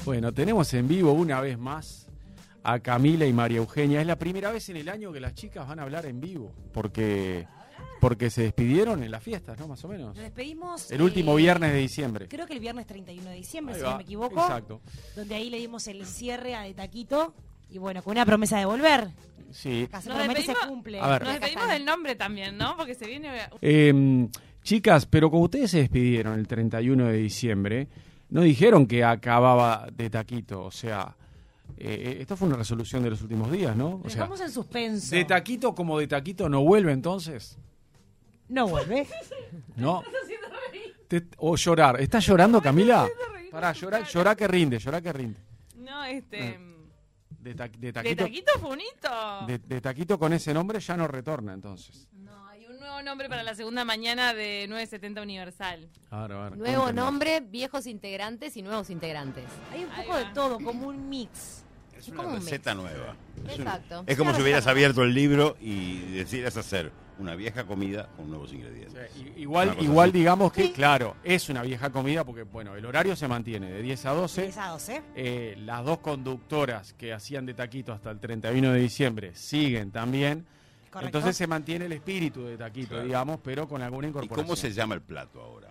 Bueno, tenemos en vivo una vez más a Camila y María Eugenia. Es la primera vez en el año que las chicas van a hablar en vivo, porque se despidieron en las fiestas, ¿no? Más o menos. Nos despedimos el último viernes de diciembre. Creo que el viernes 31 de diciembre, Ahí si va, no me equivoco. Exacto. Donde ahí le dimos el cierre a De Taquito. Y bueno, con una promesa de volver. Sí. Casi Nos promete se despedimos- cumple. A ver. Nos despedimos del nombre también, ¿no? Porque se viene... Chicas, pero como ustedes se despidieron el 31 de diciembre, no dijeron que acababa De Taquito, o sea, esto fue una resolución de los últimos días, ¿no? O sea, Dejamos en suspenso. De Taquito como De Taquito no vuelve entonces, No vuelve. ¿no? O llorar. ¿Estás llorando, Camila? Pará, llorá que rinde, llorá que rinde. No, De De Taquito, Taquito fue un hito. de Taquito con ese nombre ya no retorna entonces. No, hay un nuevo nombre para la segunda mañana de 970 Universal. A ver, Nuevo cuéntenos. nombre, viejos integrantes y nuevos integrantes. Hay un Ahí poco de va. todo, como un mix. Es como una un receta nueva. Exacto. Es como si hubieras abierto el libro y decidieras hacer una vieja comida con nuevos O ingredientes. sea, Una igual cosa así. digamos que, claro, es una vieja comida porque, bueno, el horario se mantiene de 10 a 12. 10 a 12. Las dos conductoras que hacían De Taquito hasta el 31 de diciembre siguen también. Correcto. Entonces se mantiene el espíritu de Taquito, Claro. digamos, pero con alguna ¿Y incorporación. cómo se llama el plato ahora?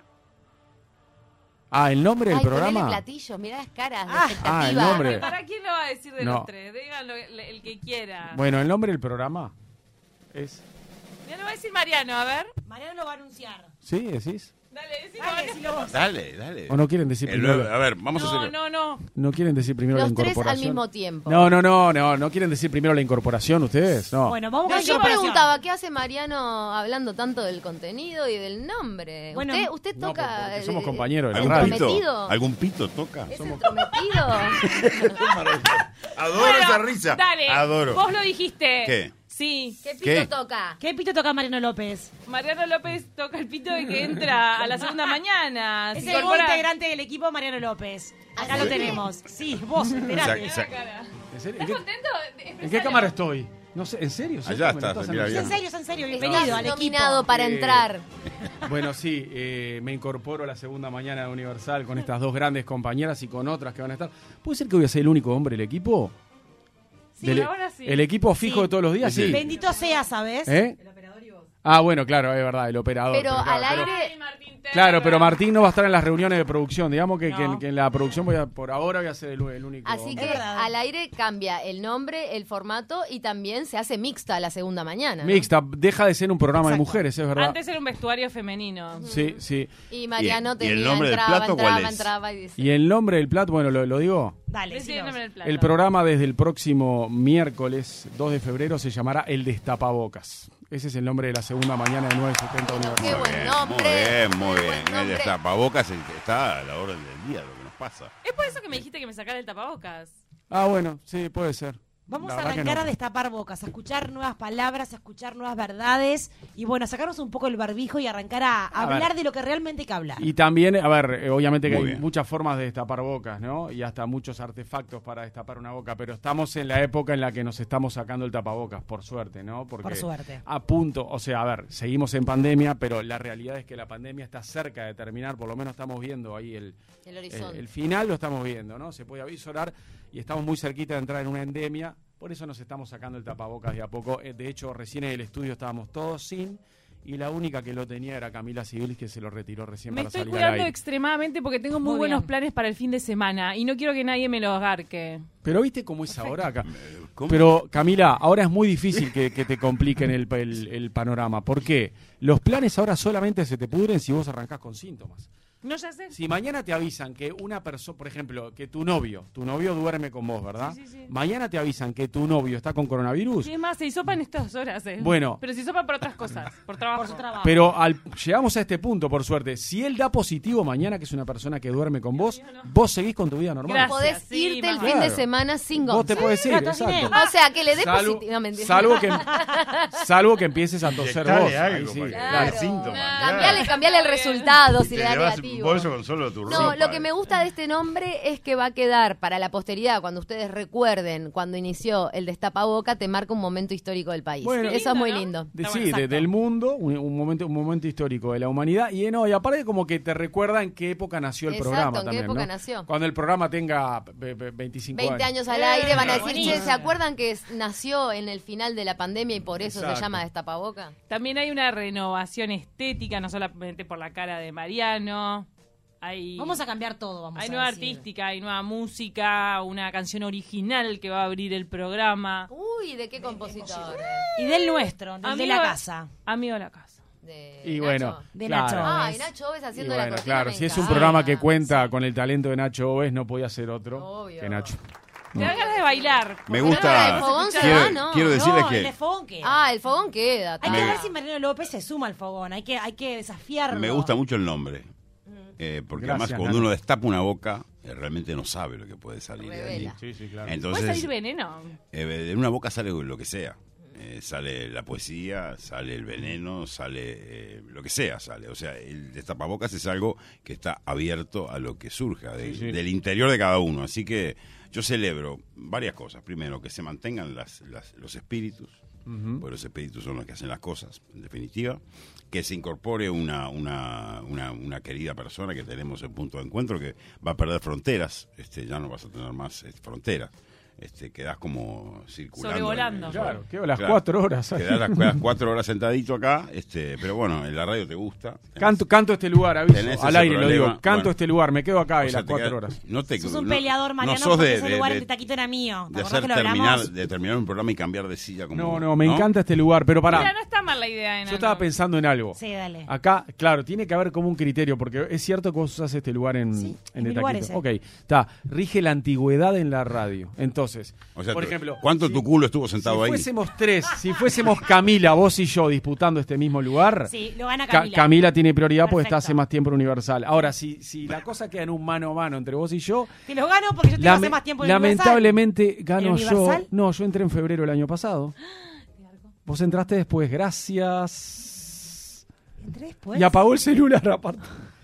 Ah, el nombre del Ay, ponele programa. platillos, mirá las caras de Ah, expectativa. el nombre. ¿Para quién lo va a decir de No. los tres? Díganlo el que quiera. Bueno, el nombre del programa es. Ya lo va a decir Mariano, a ver. Mariano lo va a anunciar. ¿Sí, decís? Dale, decilo, Dale, Mariano. decilo vos. Dale. ¿O no quieren decir El primero? nuevo- a ver, vamos a hacerlo. No. ¿No quieren decir primero Los la tres incorporación? al mismo tiempo. No quieren decir primero la incorporación ustedes. No. Bueno, vamos No, con la yo incorporación. preguntaba, ¿qué hace Mariano hablando tanto del contenido y del nombre? Bueno, usted No, toca... porque somos compañeros de la ¿Algún radio. pito? ¿Entrometido? ¿Algún pito toca? ¿Es entrometido? Adoro Bueno, esa risa. Dale, Adoro. vos lo dijiste. ¿Qué? Sí. ¿Qué pito ¿Qué? toca? ¿Qué pito toca Mariano López? Mariano López toca el pito de que entra a la segunda mañana. Es Se el nuevo incorpora- integrante del equipo Mariano López. Acá ¿Ah, lo sí? tenemos. Sí, vos, enterate. Exacto. Cara. ¿En serio? ¿Estás contento? ¿En qué cámara estoy? No sé, ¿en serio? ¿Sí? Allá ¿Me lo estás, estás mira Es bien. anunciando? en serio, bienvenido Estás al equipo. nominado para entrar. Bueno, sí, me incorporo a la segunda mañana de Universal con estas dos grandes compañeras y con otras que van a estar. ¿Puede ser que voy a ser el único hombre del equipo? Sí, ahora sí. ¿El equipo fijo Sí. de todos los días? Sí. Bendito sea, ¿sabes? ¿Eh? Ah, bueno, claro, es verdad, el operador. Pero claro, al pero- aire... Ay, Martín Terra. Claro, pero Martín no va a estar en las reuniones de producción. Digamos que, No. que en la producción por ahora voy a ser el único. Así hombre. que Es verdad. al aire cambia el nombre, el formato y también se hace mixta la segunda mañana. ¿no? Mixta, deja de ser un programa de Exacto. mujeres, es verdad. Antes era un vestuario femenino. Sí, sí. Y Mariano ¿Y el tenía, nombre del entraba, plato entraba, cuál es? entraba y dice... Y el nombre del plato, bueno, lo digo. Dale, Decí el decinos. nombre del plato. El programa desde el próximo miércoles 2 de febrero se llamará El Destapabocas. Ese es el nombre de la segunda mañana de 970 Qué Universal. buen nombre. Muy Qué bien. buen El nombre. destapabocas está a la orden del día, lo que nos pasa. ¿Es por eso que me dijiste que me sacara el tapabocas? Ah, bueno, sí, puede ser. Vamos La a verdad que arrancar no. a destapar bocas, a escuchar nuevas palabras, a escuchar nuevas verdades y bueno, a sacarnos un poco el barbijo y arrancar a hablar ver. de lo que realmente hay que hablar. Y también, a ver, obviamente que Muy hay bien. muchas formas de destapar bocas, ¿no? Y hasta muchos artefactos para destapar una boca, pero estamos en la época en la que nos estamos sacando el tapabocas, por suerte, ¿no? Porque Por suerte. a punto, o sea, a ver, seguimos en pandemia, pero la realidad es que la pandemia está cerca de terminar, por lo menos estamos viendo ahí El horizonte. el final, lo estamos viendo, ¿no? Se puede avisorar y estamos muy cerquita de entrar en una endemia, por eso nos estamos sacando el tapabocas de a poco. De hecho, recién en el estudio estábamos todos sin, y la única que lo tenía era Camila Civilis, que se lo retiró recién Me para estoy salir al cuidando aire. extremadamente porque tengo muy Muy buenos bien. planes para el fin de semana y no quiero que nadie me lo agarque. Pero viste cómo es ahora acá. ¿Cómo? Pero Camila, ahora es muy difícil que te compliquen el panorama. ¿Por qué? Los planes ahora solamente se te pudren si vos arrancás con síntomas. No, ya sé. Si mañana te avisan que una persona, por ejemplo, que tu novio duerme con vos, ¿verdad? Sí, sí, sí. Mañana te avisan que tu novio está con coronavirus. Y es más, se hisopan estas horas, Bueno. Pero se hisopan por otras cosas, por trabajo. Por su trabajo. Pero llegamos a este punto, por suerte. Si él da positivo mañana, que es una persona que duerme con vos, mío, no. vos seguís con tu vida normal. Gracias. Podés sí, irte el mamá. fin de Claro. semana sin Vos te gonza. podés ir, Gato exacto. sin O sea, que le dé Salvo- positivo. No, mentira. salvo que empieces a toser Inyectale vos. algo Ahí sí, para que claro. dé síntomas. Claro. Cambiale el resultado si Te le da llevas negativo. colectivo. bolso con solo tu ropa. No, lo que me gusta de este nombre es que va a quedar para la posteridad, cuando ustedes recuerden cuando inició el Destapaboca, te marca un momento histórico del país. Bueno, eso es muy ¿no? lindo. Del mundo, un momento histórico de la humanidad. Y aparte como que te recuerda en qué época nació el Exacto, programa en qué también, época ¿no? nació. Cuando el programa tenga 25 20 años al aire van a decir, buenísimo. che, ¿se acuerdan que nació en el final de la pandemia y por eso Exacto. se llama Destapaboca? También hay una renovación estética, no solamente por la cara de Mariano. Vamos a cambiar todo, vamos Hay a nueva decir. artística, hay nueva música, una canción original que va a abrir el programa. Uy, ¿de qué compositor? Y del nuestro, del de la casa. Amigo de la casa. De Y Nacho. bueno, De claro. Nacho. Ay, Nacho Oves Y haciendo la bueno, cortina. claro, me si es un encanta. programa que cuenta con el talento de Nacho Oves, no podía ser otro Obvio. que Nacho. Te dan ganas de bailar. Me ¿El gusta. fogón se Quiero, va, no? quiero decirles No, el de que fogón queda. Ah, el fogón queda. Hay que Me- ver si Mariano López se suma al fogón. Hay que desafiarlo. me gusta mucho el nombre. Porque Gracias, además cuando Nano. uno destapa una boca, realmente no sabe lo que puede salir de allí. Revela. Sí, sí, claro. ¿Puede Entonces, salir veneno? de una boca sale lo que sea. Sale la poesía, sale el veneno, sale lo que sea, sale. O sea, el destapabocas es algo que está abierto a lo que surja Sí. del interior de cada uno. Así que yo celebro varias cosas. Primero, que se mantengan los espíritus, porque los espíritus son los que hacen las cosas, en definitiva. Que se incorpore una querida persona que tenemos en punto de encuentro que va a perder fronteras. Ya no vas a tener más fronteras. Quedás como circulando. Sobrevolando. Claro, quedo las Claro. 4 horas. Quedás las 4 horas sentadito acá, pero bueno, en la radio te gusta. Canto este lugar, aviso. Tenés Al ese aire lo problema. digo. Canto Bueno. este lugar, me quedo acá O y sea, las te 4 quedás- horas. No te, Sos un no- peleador, Mariano, no sos porque ese lugar de taquito era mío. ¿Te de acordás hacer que lo hablamos? terminar un programa y cambiar de silla como. No, me encanta este lugar, pero Mira, pará. no está mal la idea, Yo estaba pensando en algo. Sí, dale. Acá, claro, tiene que haber como un criterio, porque es cierto que vos usás este lugar en Sí, en de mi lugar taquito. ese. Ok, está. Rige la antigüedad en la radio. Entonces, O sea, por ejemplo, ¿cuánto si- tu culo estuvo sentado si ahí? fuésemos tres, si fuésemos Camila, vos y yo disputando este mismo lugar, Sí, lo gana Camila. Camila. Tiene prioridad porque está Perfecto. hace más tiempo en Universal. Ahora, si la cosa queda en un mano a mano entre vos y yo, Te lo gano porque yo tengo hace más tiempo en lamentablemente gano ¿En yo. Universal? No, yo entré en febrero del año pasado. Vos entraste después, gracias. Universal. Entré después. Y apagó el celular aparte.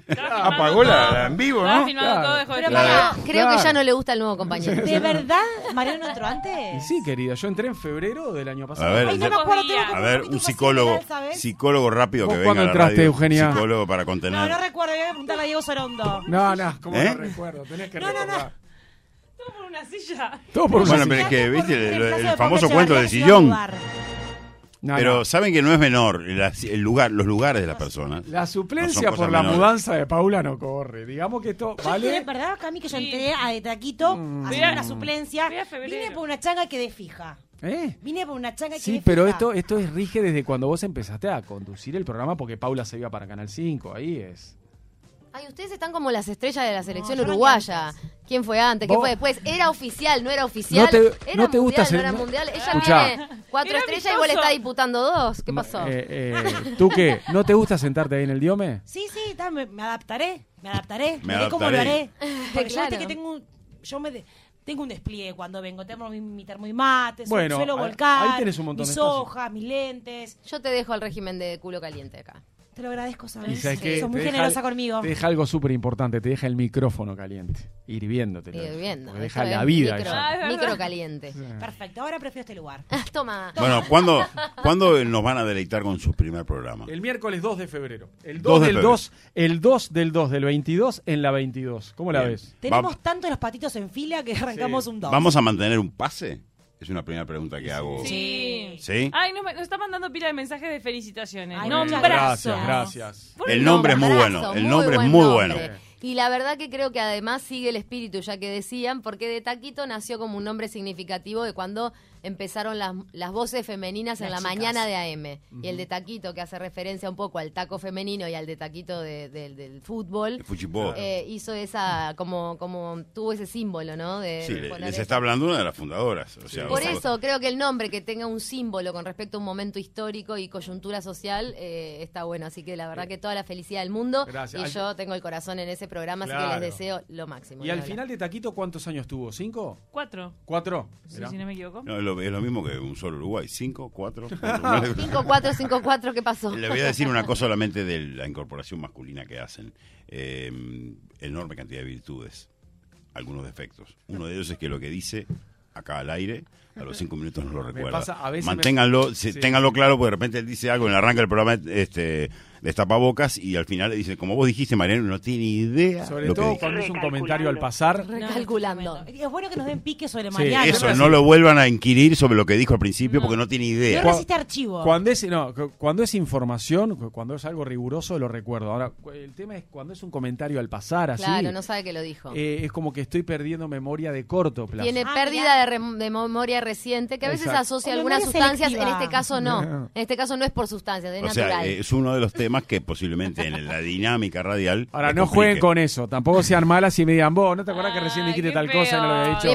Apagó la en vivo, Estaba ¿no? filmando Claro. todo, dejó de Pero filmar. pará, Creo Claro. que ya no le gusta el nuevo compañero. ¿de verdad Mariano no entró Y antes? sí, querida, yo entré en febrero del año pasado. A ver, Ay, no me acuerdo, tengo como A ver, poquito un más psicólogo, general, ¿sabes? psicólogo rápido ¿Vos que cuándo venga a la entraste, radio. Eugenia? Psicólogo para contener. No recuerdo, voy a preguntarle a Diego Sorondo. No, ¿cómo ¿Eh? no recuerdo? Tenés que No, no, no. recordar. Todo por una silla. Todo por una Bueno, silla. pero es que, viste, Reemplazo el de famoso Jorge cuento del Echevarría, que se iba a sillón. mudar. No, Pero no. saben que no es menor los lugares de las personas. La No suplencia son por cosas la menores. mudanza de Paula no corre. Digamos que esto, Yo entré, ¿vale? ¿verdad, Cami? Que yo Sí. entré a de taquito a hacer Vea- una suplencia. vea febrero. Vine por una changa que quedé fija. ¿Eh? Vine por una changa que Sí, quedé pero fija. esto es rige desde cuando vos empezaste a conducir el programa porque Paula se iba para Canal 5. Ahí es. Ay, ustedes están como las estrellas de la selección yo no uruguaya. antes. ¿Quién fue antes? ¿Quién Vos- fue después? ¿Era oficial? ¿No era oficial? No te- ¿Era no te gusta mundial? ser- ¿No era no- mundial? Ella Escuchá. tiene 4 Era estrellas y vos le amistoso. está disputando 2. ¿Qué pasó? ¿Tú qué? ¿No te gusta sentarte ahí en el diome? Sí, me adaptaré. Me Me veré cómo lo adaptaré. haré. Porque yo Claro. viste que tengo un despliegue cuando vengo. Tengo mi termo y mate, Bueno, suelo ahí volcar, tenés un montón mis de espacio. hojas, mis lentes. Yo te dejo el régimen de culo caliente acá. Te lo agradezco, Y ¿sabes? sabes qué? Sos muy Te deja- generosa conmigo. Te deja algo súper importante, te deja el micrófono caliente, hirviéndote. Hirviendo. Porque deja Esto la es vida. Micro, eso. Ah, es verdad. micro caliente. Perfecto, ahora prefiero este lugar. Toma. Bueno, ¿cuándo nos van a deleitar con su primer programa? El miércoles 2 de febrero. El 2 2 de del febrero. 2, el 2 del 2 del 22 en la 22. ¿Cómo la Bien. ves? Tenemos tanto los patitos en fila que arrancamos un 2. ¿Vamos a mantener un pase? Es una primera pregunta que hago. Sí. ¿Sí? Ay, nos está mandando pila de mensajes de felicitaciones. Ay, No, muchas un brazo. Gracias. El nombre es muy Nombrazo, bueno. El muy nombre es buen muy nombre. bueno. Y la verdad que creo que además sigue el espíritu, ya que decían, porque de Taquito nació como un nombre significativo de cuando empezaron las voces femeninas en la Las chicas. mañana de AM. Y el de Taquito, que hace referencia un poco al taco femenino y al de Taquito del fútbol, El fuchipó. hizo esa, como tuvo ese símbolo, ¿no? De Sí, poner les eso. está hablando una de las fundadoras. O sea, Por vos- eso creo que el nombre que tenga un símbolo con respecto a un momento histórico y coyuntura social está bueno. Así que la verdad que toda la felicidad del mundo. Gracias. Y yo tengo el corazón en ese programa, así que Claro. les deseo lo máximo. Y al final de Taquito, ¿cuántos años tuvo? ¿5? 4. ¿4? Sí, Mirá. si no me equivoco. No, es lo mismo que un solo Uruguay. 5, 4. 5-4, ¿qué pasó? Le voy a decir una cosa solamente de la incorporación masculina que hacen. Enorme cantidad de virtudes, algunos defectos. Uno de ellos es que lo que dice acá al aire, a los 5 minutos no lo recuerda. pasa, a veces Manténganlo, sí. ténganlo claro, porque de repente él dice algo en el arranque del programa de tapabocas y al final le dice, como vos dijiste, Mariano, no tiene idea Sobre lo que todo dijo. cuando es un comentario al pasar. Recalculando. Es bueno que nos den pique sobre Sí, Mariano. Eso, no lo vuelvan a inquirir sobre lo que dijo al principio porque no tiene No idea. resiste archivo. Cuando es información, cuando es algo riguroso, lo recuerdo. Ahora, el tema es cuando es un comentario al pasar, así. Claro, no sabe que lo dijo. Es como que estoy perdiendo memoria de corto plazo. Tiene pérdida de memoria reciente que a veces Exacto. asocia O algunas memoria sustancias, selectiva. en este caso no. En este caso no es por sustancias, es O sea, natural. es uno de los temas que posiblemente en la dinámica radial. Ahora, les no complique. jueguen con eso. Tampoco sean malas y me digan, vos, ¿no te acordás que recién Ay, dijiste qué tal cosa y no lo había dicho? feo.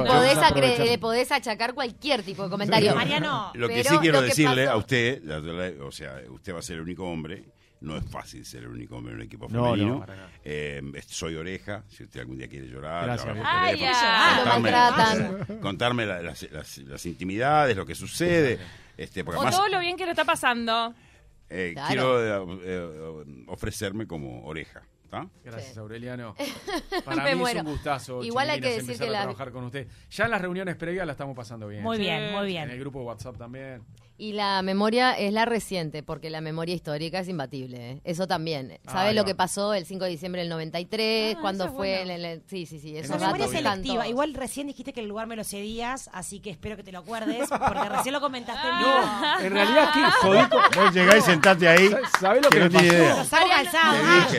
Le podés achacar cualquier tipo de comentario. Mariano. Lo que Pero sí quiero lo que decirle pasó- a usted, o sea, usted va a ser el único hombre. No es fácil ser el único hombre en un equipo No, femenino. no, para nada. Soy oreja, si usted algún día quiere llorar, Gracias, llamar Víctor. por Ay, teléfono, ya. Lo maltratan. contarme las intimidades, lo que sucede. Porque O además, todo lo bien que lo está pasando. Claro. quiero ofrecerme como oreja. ¿Está? Gracias, Sí. Aureliano. Para Me mí muero. es un gustazo. Igual hay que chiquilinas, decir empezar que a la- trabajar con usted. Ya en las reuniones previas la estamos pasando bien. Muy Sí. bien, muy En el bien. grupo de WhatsApp también. Y la memoria es la reciente, porque la memoria histórica es imbatible. ¿Eh? Eso también. ¿Sabes Ahí lo va. que pasó el 5 de diciembre del 93? Ah, cuando eso es fue... bueno. Sí. Esos La memoria datos están selectiva. todos. Igual recién dijiste que el lugar me lo cedías, así que espero que te lo acuerdes, porque recién lo comentaste en vivo. No, en realidad, ¿qué? Jodí con... Vos llegás y sentate ahí. ¿Sabés lo que que me no tiene pasó? idea. Lo saco calzado.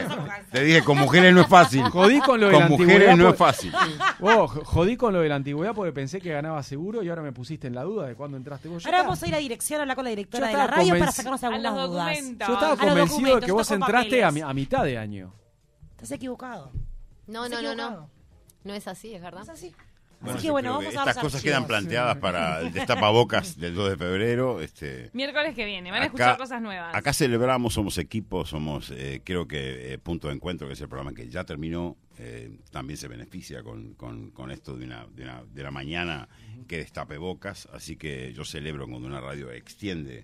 Te dije, con mujeres no es fácil. Jodí con lo de la Con antigüedad. mujeres no es por- fácil. Jodí con lo de la antigüedad porque pensé que ganaba seguro y ahora me pusiste en la duda de cuándo entraste vos. Ahora vamos a ir a dirección a hablar con la directora Yo de la estaba radio para convenci- sacarnos A algunas los dudas. documentos. Yo estaba A los convencido de documentos, que vos estás con entraste papeles. a mitad de año. Estás equivocado. No. Estás equivocado. No es así, es verdad. Es así. Bueno, Así que yo bueno, creo vamos que a ver estas los cosas quedan archivos. planteadas para el destapabocas del 2 de febrero. Miércoles que viene. Van a escuchar cosas nuevas. Acá celebramos, somos equipo, somos, creo que Punto de Encuentro, que es el programa que ya terminó, también se beneficia con esto de la mañana que destape bocas. Así que yo celebro cuando una radio extiende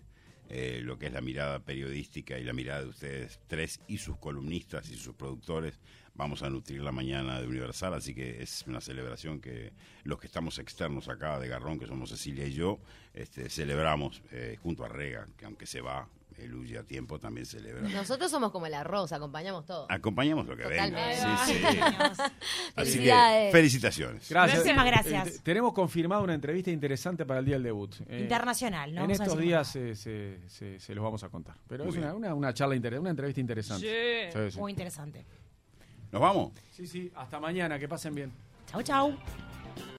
lo que es la mirada periodística y la mirada de ustedes tres y sus columnistas y sus productores. Vamos a nutrir la mañana de Universal, así que es una celebración que los que estamos externos acá de Garrón, que somos Cecilia y yo, celebramos junto a Rega, que aunque se va, él huye a tiempo, también celebra. Nosotros somos como el arroz, acompañamos todo. Acompañamos lo que venga. Totalmente. Sí. Así que Felicidades. felicitaciones. Gracias. Muchísimas gracias. Tenemos confirmada una entrevista interesante para el día del debut. Internacional, ¿no? En Vamos a estos decir días cómo. se los vamos a contar. Pero Muy es bien. una charla interesante, una entrevista interesante. Sí. Sí, sí. Muy interesante. ¿Nos vamos? Sí, hasta mañana, que pasen bien. Chau, chau.